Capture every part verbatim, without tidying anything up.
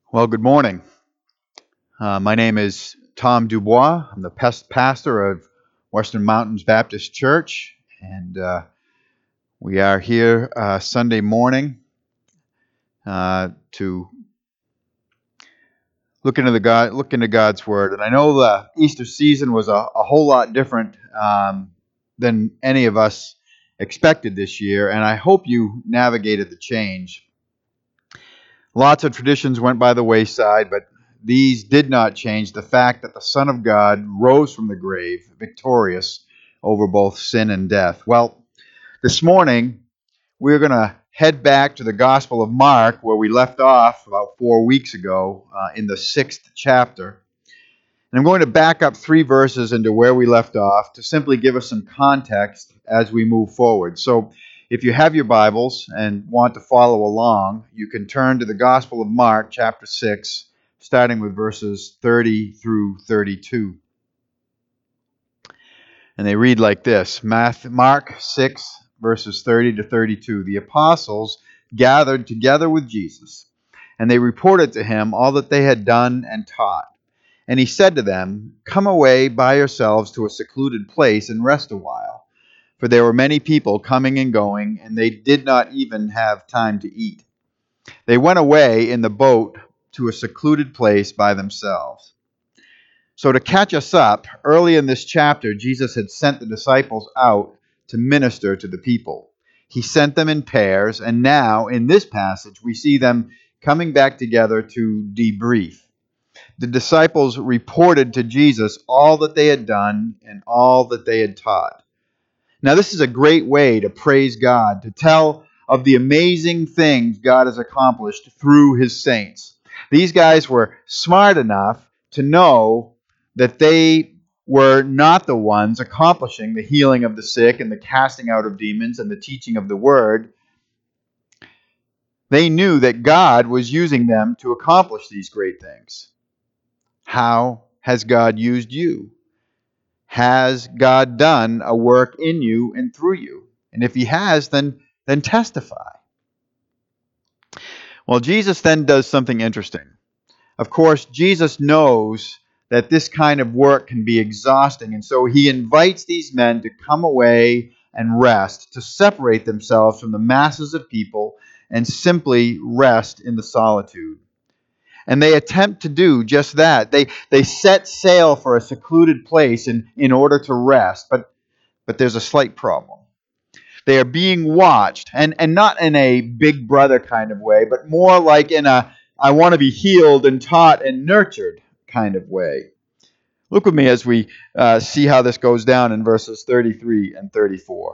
Well, good morning. Uh, my name is Tom Dubois. I'm the pest pastor of Western Mountains Baptist Church, and uh, we are here uh, Sunday morning uh, to look into the God, look into God's Word. And I know the Easter season was a, a whole lot different um, than any of us expected this year, and I hope you navigated the change. Lots of traditions went by the wayside, but these did not change the fact that the Son of God rose from the grave, victorious over both sin and death. Well, this morning, we're going to head back to the Gospel of Mark, where we left off about four weeks ago uh, in the sixth chapter. And I'm going to back up three verses into where we left off to simply give us some context as we move forward. So if you have your Bibles and want to follow along, you can turn to the Gospel of Mark, chapter six, starting with verses thirty through thirty-two. And they read like this: Mark six, verses thirty to thirty-two. The apostles gathered together with Jesus, and they reported to him all that they had done and taught. And he said to them, "Come away by yourselves to a secluded place and rest a while." For there were many people coming and going, and they did not even have time to eat. They went away in the boat to a secluded place by themselves. So to catch us up, early in this chapter, Jesus had sent the disciples out to minister to the people. He sent them in pairs, and now, in this passage, we see them coming back together to debrief. The disciples reported to Jesus all that they had done and all that they had taught. Now, this is a great way to praise God, to tell of the amazing things God has accomplished through his saints. These guys were smart enough to know that they were not the ones accomplishing the healing of the sick and the casting out of demons and the teaching of the word. They knew that God was using them to accomplish these great things. How has God used you? Has God done a work in you and through you? And if he has, then, then testify. Well, Jesus then does something interesting. Of course, Jesus knows that this kind of work can be exhausting, and so he invites these men to come away and rest, to separate themselves from the masses of people and simply rest in the solitude. And they attempt to do just that. They they set sail for a secluded place in, in order to rest. But but there's a slight problem. They are being watched, and, and not in a big brother kind of way, but more like in a I want to be healed and taught and nurtured kind of way. Look with me as we uh, see how this goes down in verses thirty-three and thirty-four.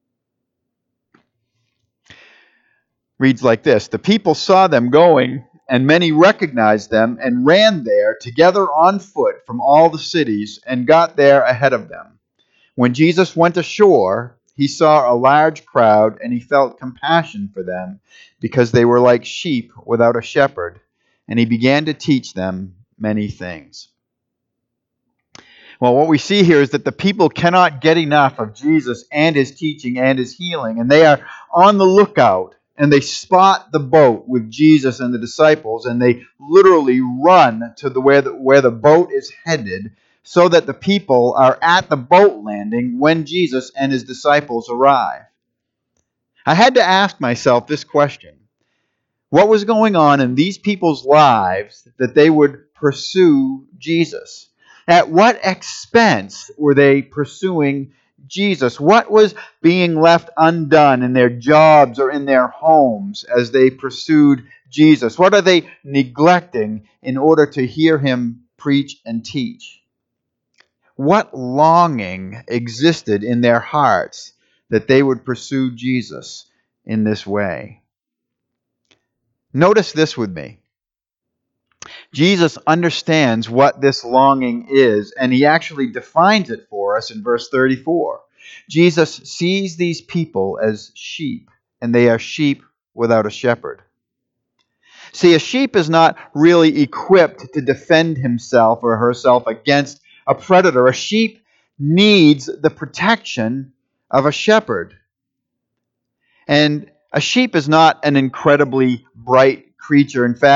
Reads like this: The people saw them going, and many recognized them and ran there together on foot from all the cities and got there ahead of them. When Jesus went ashore, he saw a large crowd, and he felt compassion for them because they were like sheep without a shepherd, and he began to teach them many things. Well, what we see here is that the people cannot get enough of Jesus and his teaching and his healing, and they are on the lookout. And they spot the boat with Jesus and the disciples, and they literally run to the where the, where the boat is headed so that the people are at the boat landing when Jesus and his disciples arrive. I had to ask myself this question: what was going on in these people's lives that they would pursue Jesus? At what expense were they pursuing Jesus? What was being left undone in their jobs or in their homes as they pursued Jesus? What are they neglecting in order to hear him preach and teach? What longing existed in their hearts that they would pursue Jesus in this way? Notice this with me. Jesus understands what this longing is, and he actually defines it for us in verse thirty-four. Jesus sees these people as sheep, and they are sheep without a shepherd. See, a sheep is not really equipped to defend himself or herself against a predator. A sheep needs the protection of a shepherd. And a sheep is not an incredibly bright creature. In fact,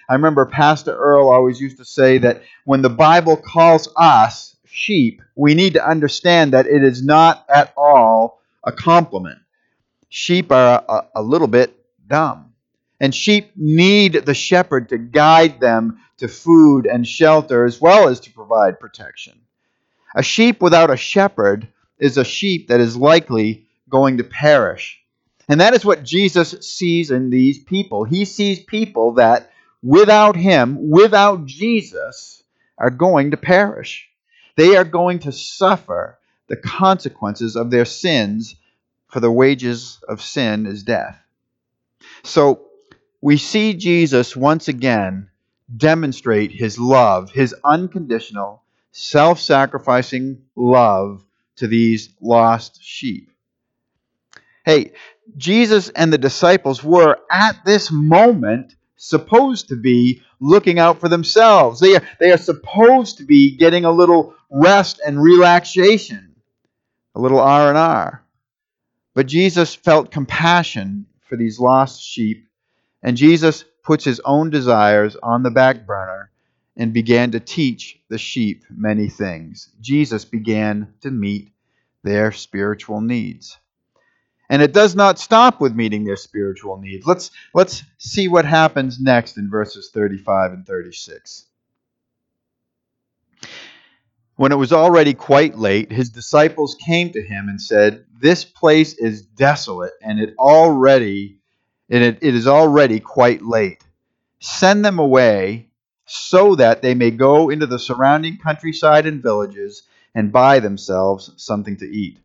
I remember Pastor Earl always used to say that when the Bible calls us sheep, we need to understand that it is not at all a compliment. Sheep are a, a little bit dumb. And sheep need the shepherd to guide them to food and shelter as well as to provide protection. A sheep without a shepherd is a sheep that is likely going to perish. And that is what Jesus sees in these people. He sees people that without him, without Jesus, are going to perish. They are going to suffer the consequences of their sins, for the wages of sin is death. So we see Jesus once again demonstrate his love, his unconditional, self-sacrificing love to these lost sheep. Hey, Jesus and the disciples were at this moment supposed to be looking out for themselves. They are, they are supposed to be getting a little rest and relaxation, a little R and R. But Jesus felt compassion for these lost sheep, and Jesus puts his own desires on the back burner and began to teach the sheep many things. Jesus began to meet their spiritual needs. And it does not stop with meeting their spiritual needs. Let's, let's see what happens next in verses thirty-five and thirty-six. When it was already quite late, his disciples came to him and said, "This place is desolate, and it already and it, it is already quite late. Send them away so that they may go into the surrounding countryside and villages and buy themselves something to eat."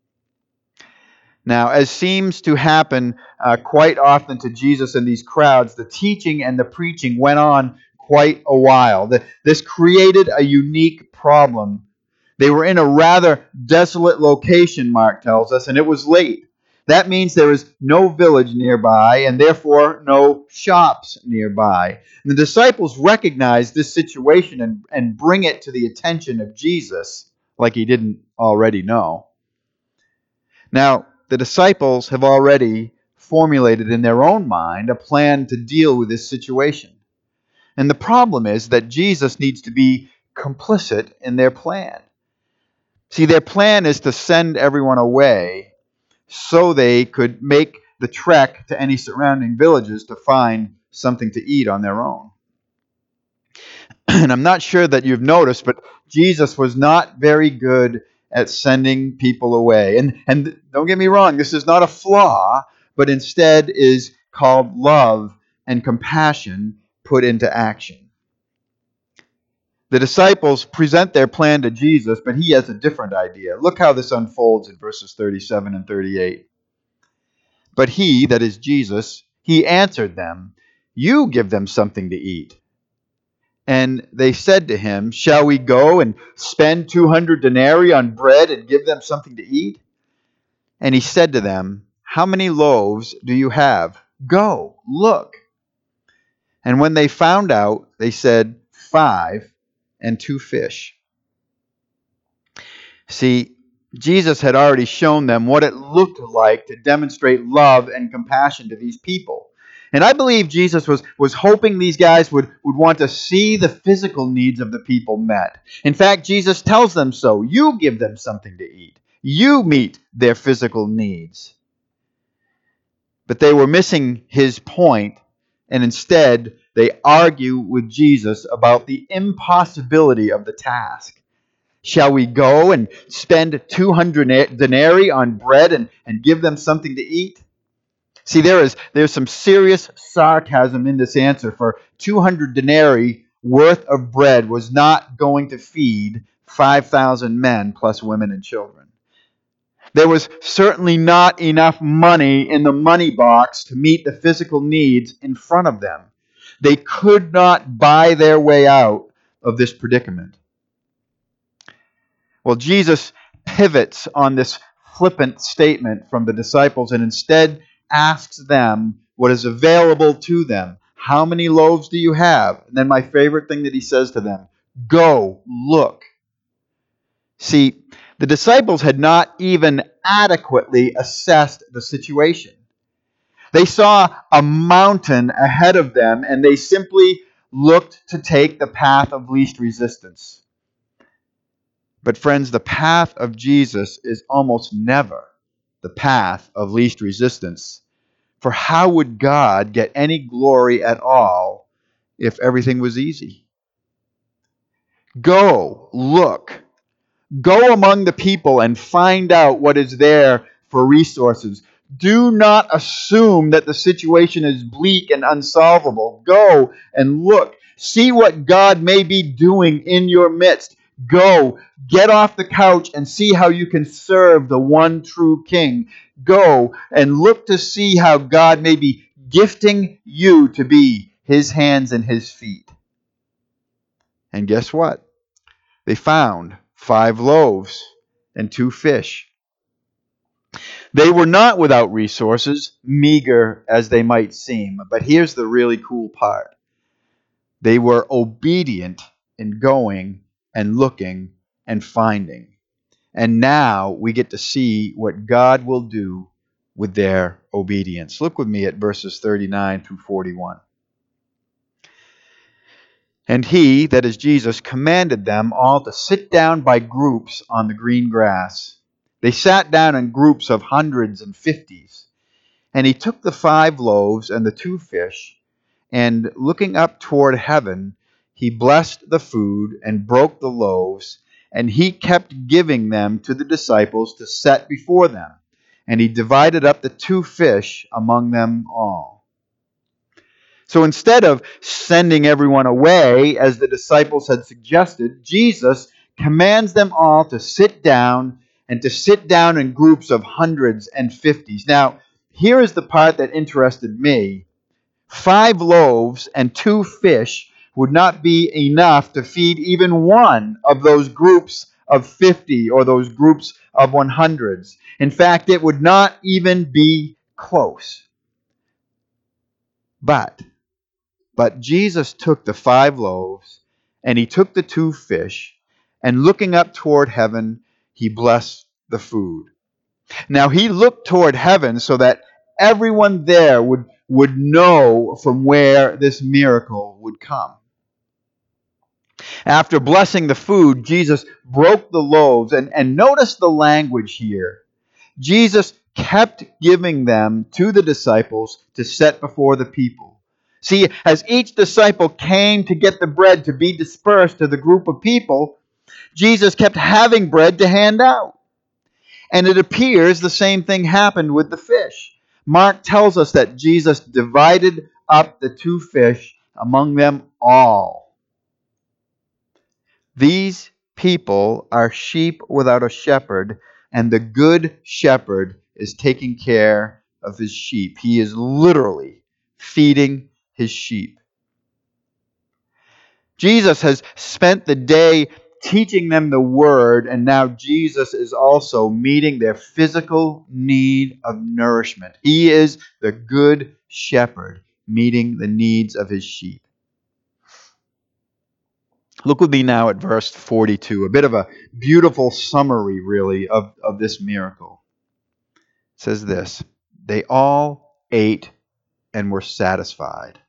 Now, as seems to happen uh, quite often to Jesus and these crowds, the teaching and the preaching went on quite a while. The, this created a unique problem. They were in a rather desolate location, Mark tells us, and it was late. That means there is no village nearby and therefore no shops nearby. And the disciples recognize this situation and, and bring it to the attention of Jesus like he didn't already know. Now, the disciples have already formulated in their own mind a plan to deal with this situation. And the problem is that Jesus needs to be complicit in their plan. See, their plan is to send everyone away so they could make the trek to any surrounding villages to find something to eat on their own. And I'm not sure that you've noticed, but Jesus was not very good at sending people away. And, and don't get me wrong, this is not a flaw, but instead is called love and compassion put into action. The disciples present their plan to Jesus, but he has a different idea. Look how this unfolds in verses thirty-seven and thirty-eight. But he, that is Jesus, he answered them, "You give them something to eat." And they said to him, "Shall we go and spend two hundred denarii on bread and give them something to eat?" And he said to them, "How many loaves do you have? Go, look." And when they found out, they said, "Five and two fish." See, Jesus had already shown them what it looked like to demonstrate love and compassion to these people. And I believe Jesus was, was hoping these guys would, would want to see the physical needs of the people met. In fact, Jesus tells them so. You give them something to eat. You meet their physical needs. But they were missing his point, and instead they argue with Jesus about the impossibility of the task. Shall we go and spend two hundred denarii on bread and, and give them something to eat? See, there is there's some serious sarcasm in this answer, for two hundred denarii worth of bread was not going to feed five thousand men plus women and children. There was certainly not enough money in the money box to meet the physical needs in front of them. They could not buy their way out of this predicament. Well, Jesus pivots on this flippant statement from the disciples and instead asks them what is available to them. How many loaves do you have? And then my favorite thing that he says to them, go, look. See, the disciples had not even adequately assessed the situation. They saw a mountain ahead of them and they simply looked to take the path of least resistance. But friends, the path of Jesus is almost never the path of least resistance. For how would God get any glory at all if everything was easy? Go, look, go among the people and find out what is there for resources. Do not assume that the situation is bleak and unsolvable. Go and look. See what God may be doing in your midst. Go, get off the couch and see how you can serve the one true King. Go and look to see how God may be gifting you to be His hands and His feet. And guess what? They found five loaves and two fish. They were not without resources, meager as they might seem. But here's the really cool part. They were obedient in going and looking and finding. And now we get to see what God will do with their obedience. Look with me at verses thirty-nine through forty-one. And he, that is Jesus, commanded them all to sit down by groups on the green grass. They sat down in groups of hundreds and fifties. And he took the five loaves and the two fish, and looking up toward heaven, he blessed the food and broke the loaves, and he kept giving them to the disciples to set before them. And he divided up the two fish among them all. So instead of sending everyone away, as the disciples had suggested, Jesus commands them all to sit down, and to sit down in groups of hundreds and fifties. Now, here is the part that interested me. Five loaves and two fish would not be enough to feed even one of those groups of fifty or those groups of one hundreds. In fact, it would not even be close. But But Jesus took the five loaves, and he took the two fish, and looking up toward heaven, he blessed the food. Now he looked toward heaven so that everyone there would, would know from where this miracle would come. After blessing the food, Jesus broke the loaves, and, and notice the language here. Jesus kept giving them to the disciples to set before the people. See, as each disciple came to get the bread to be dispersed to the group of people, Jesus kept having bread to hand out. And it appears the same thing happened with the fish. Mark tells us that Jesus divided up the two fish among them all. These people are sheep without a shepherd, and the good shepherd is taking care of his sheep. He is literally feeding his sheep. Jesus has spent the day teaching them the word, and now Jesus is also meeting their physical need of nourishment. He is the good shepherd meeting the needs of his sheep. Look with me now at verse forty-two, a bit of a beautiful summary, really, of, of this miracle. It says this: they all ate and were satisfied.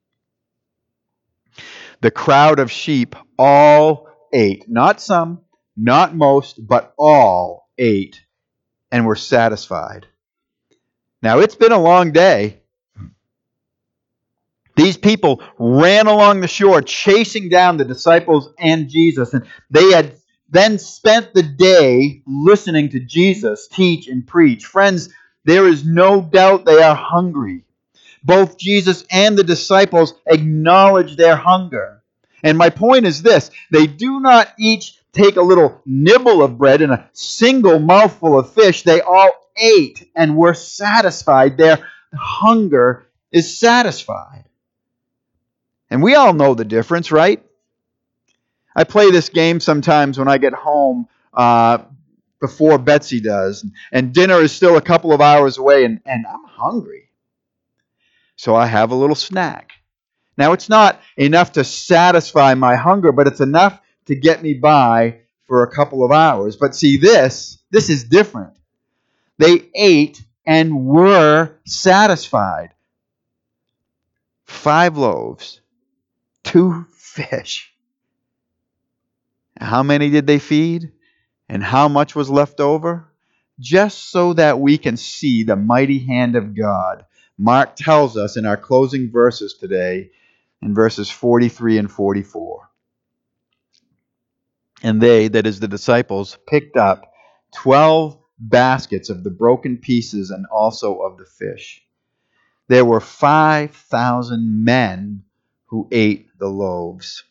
The crowd of sheep all ate. Not some, not most, but all ate and were satisfied. Now, it's been a long day. These people ran along the shore, chasing down the disciples and Jesus. And they had then spent the day listening to Jesus teach and preach. Friends, there is no doubt they are hungry. Both Jesus and the disciples acknowledge their hunger. And my point is this: they do not each take a little nibble of bread and a single mouthful of fish. They all ate and were satisfied. Their hunger is satisfied. And we all know the difference, right? I play this game sometimes when I get home uh, before Betsy does. And dinner is still a couple of hours away, and, and I'm hungry. So I have a little snack. Now, it's not enough to satisfy my hunger, but it's enough to get me by for a couple of hours. But see, this, this is different. They ate and were satisfied. Five loaves Two fish. How many did they feed? And how much was left over? Just so that we can see the mighty hand of God, Mark tells us in our closing verses today, in verses forty-three and forty-four. And they, that is the disciples, picked up twelve baskets of the broken pieces and also of the fish. There were five thousand men who ate the loaves.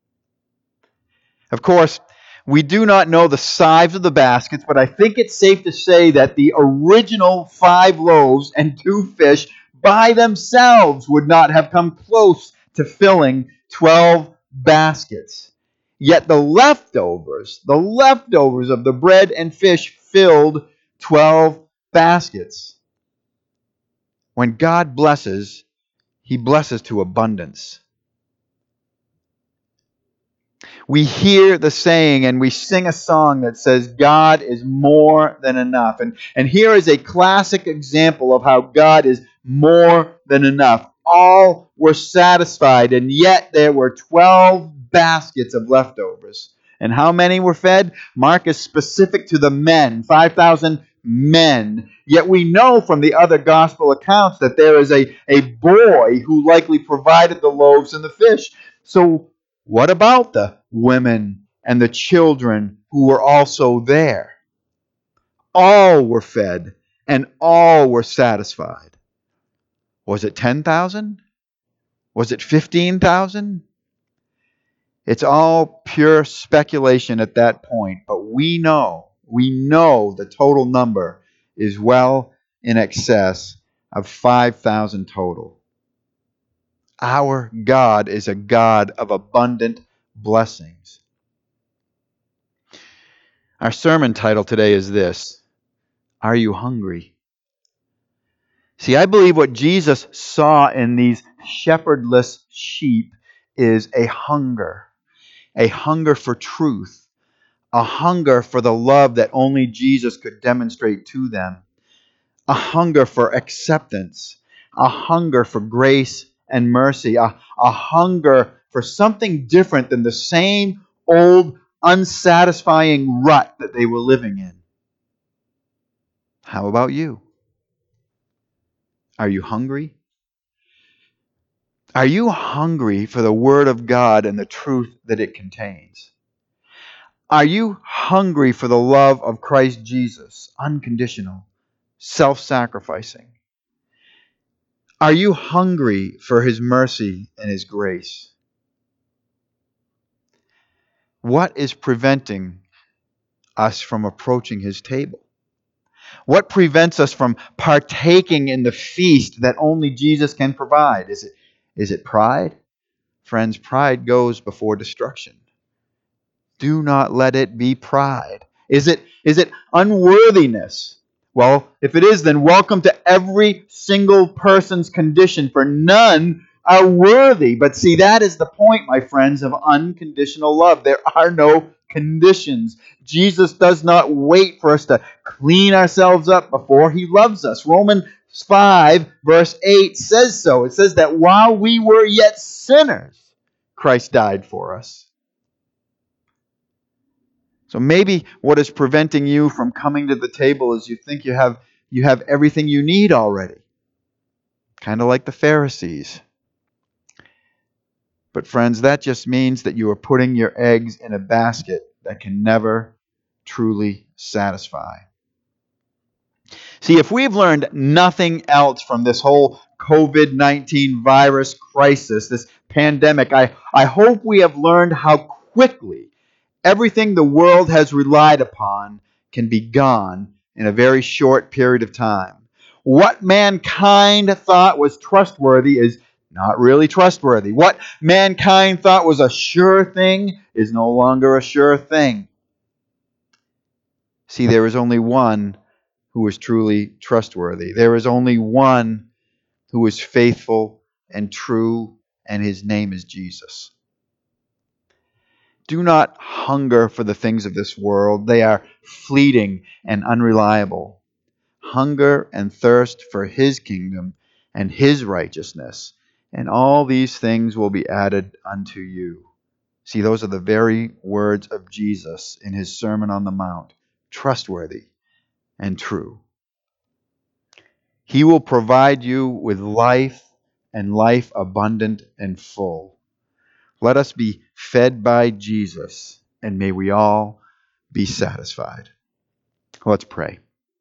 Of course, we do not know the size of the baskets, but I think it's safe to say that the original five loaves and two fish by themselves would not have come close to filling twelve baskets. Yet the leftovers, the leftovers of the bread and fish filled twelve baskets. When God blesses, He blesses to abundance. We hear the saying and we sing a song that says, God is more than enough. And, and here is a classic example of how God is more than enough. All were satisfied, and yet there were twelve baskets of leftovers. And how many were fed? Mark is specific to the men, five thousand men. Yet we know from the other gospel accounts that there is a, a boy who likely provided the loaves and the fish. So what about the women and the children who were also there? All were fed and all were satisfied. Was it ten thousand? Was it fifteen thousand? It's all pure speculation at that point, but we know, we know the total number is well in excess of five thousand total. Our God is a God of abundant blessings. Our sermon title today is this: Are you hungry? See, I believe what Jesus saw in these shepherdless sheep is a hunger, a hunger for truth, a hunger for the love that only Jesus could demonstrate to them, a hunger for acceptance, a hunger for grace and mercy, a, a hunger for something different than the same old, unsatisfying rut that they were living in. How about you? Are you hungry? Are you hungry for the Word of God and the truth that it contains? Are you hungry for the love of Christ Jesus, unconditional, self-sacrificing? Are you hungry for His mercy and His grace? What is preventing us from approaching His table? What prevents us from partaking in the feast that only Jesus can provide? Is it, is it pride? Friends, pride goes before destruction. Do not let it be pride. Is it, is it unworthiness? Well, if it is, then welcome to every single person's condition, for none are worthy. But see, that is the point, my friends, of unconditional love. There are no conditions. Jesus does not wait for us to clean ourselves up before He loves us. Romans five, verse eight says so. It says that while we were yet sinners, Christ died for us. So maybe what is preventing you from coming to the table is you think you have you have everything you need already. Kind of like the Pharisees. But friends, that just means that you are putting your eggs in a basket that can never truly satisfy. See, if we've learned nothing else from this whole covid nineteen virus crisis, this pandemic, I, I hope we have learned how quickly everything the world has relied upon can be gone in a very short period of time. What mankind thought was trustworthy is not really trustworthy. What mankind thought was a sure thing is no longer a sure thing. See, there is only one who is truly trustworthy. There is only one who is faithful and true, and His name is Jesus. Do not hunger for the things of this world. They are fleeting and unreliable. Hunger and thirst for His kingdom and His righteousness, and all these things will be added unto you. See, those are the very words of Jesus in his Sermon on the Mount, trustworthy and true. He will provide you with life and life abundant and full. Let us be fed by Jesus, and may we all be satisfied. Let's pray.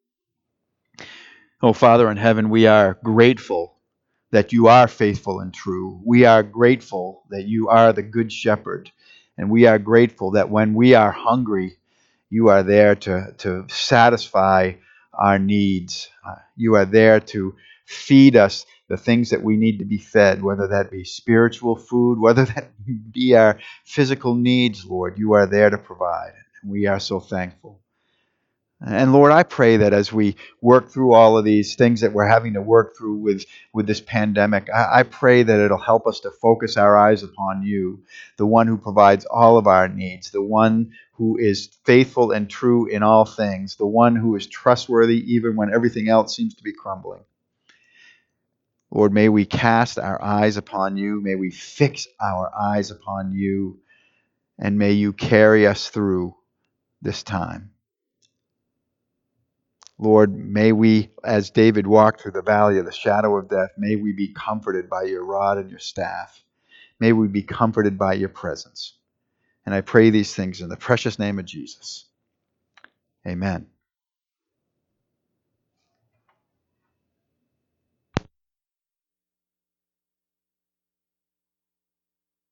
Oh, Father in heaven, we are grateful that you are faithful and true. We are grateful that you are the good shepherd. And we are grateful that when we are hungry, you are there to, to satisfy our needs. Uh, you are there to feed us the things that we need to be fed, whether that be spiritual food, whether that be our physical needs, Lord. You are there to provide. And we are so thankful. And Lord, I pray that as we work through all of these things that we're having to work through with, with this pandemic, I, I pray that it'll help us to focus our eyes upon you, the one who provides all of our needs, the one who is faithful and true in all things, the one who is trustworthy even when everything else seems to be crumbling. Lord, may we cast our eyes upon you, may we fix our eyes upon you, and may you carry us through this time. Lord, may we, as David walked through the valley of the shadow of death, may we be comforted by your rod and your staff. May we be comforted by your presence. And I pray these things in the precious name of Jesus. Amen.